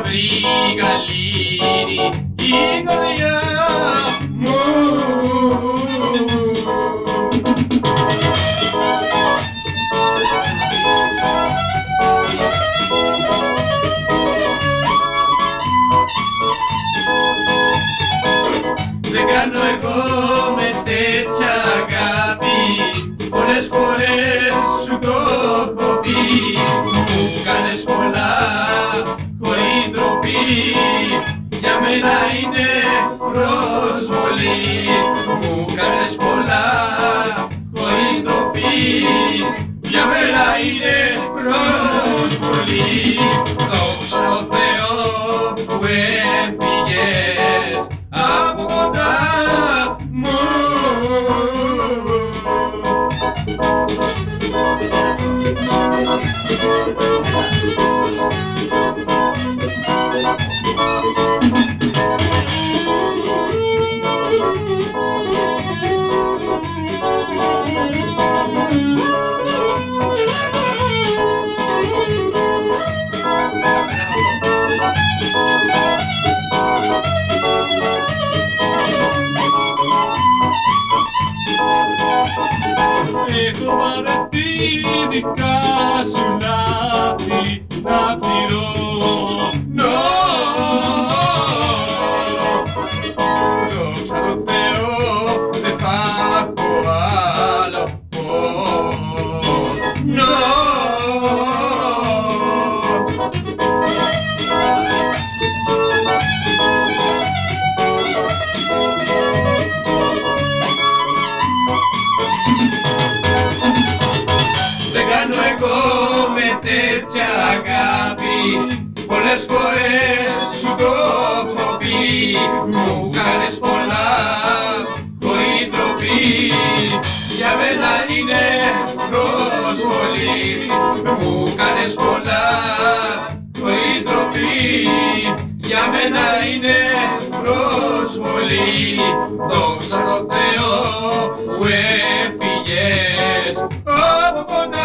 βρει γαλήνη η καρδιά μου. Δεν κάνω εγώ με τέτοια αγάπη, πολλές φορές σου το έχω πει. Μου κάνες πολλά χωρίς ντροπή, για μένα είναι προσβολή. Μου κάνες πολλά χωρίς ντροπή, για μένα είναι προσβολή. Δόξα τω Θεώ που έφυγες από κοντά μου. Έχω βαρεθεί δικά σου λάθη να πληρώνω. Δόξα τω Θεώ δεν θα έχω άλλο πόνο. Δεν κάνω εγώ με τέτοια αγάπη, πολλές φορές σου το έχω πει. Μου κάνες πολλά χωρίς ντροπή, για μένα είναι προσβολή. Μου κάνες πολλά χωρίς ντροπή, για μένα είναι προσβολή. Δόξα τω Θεώ που έφυγες από κοντά.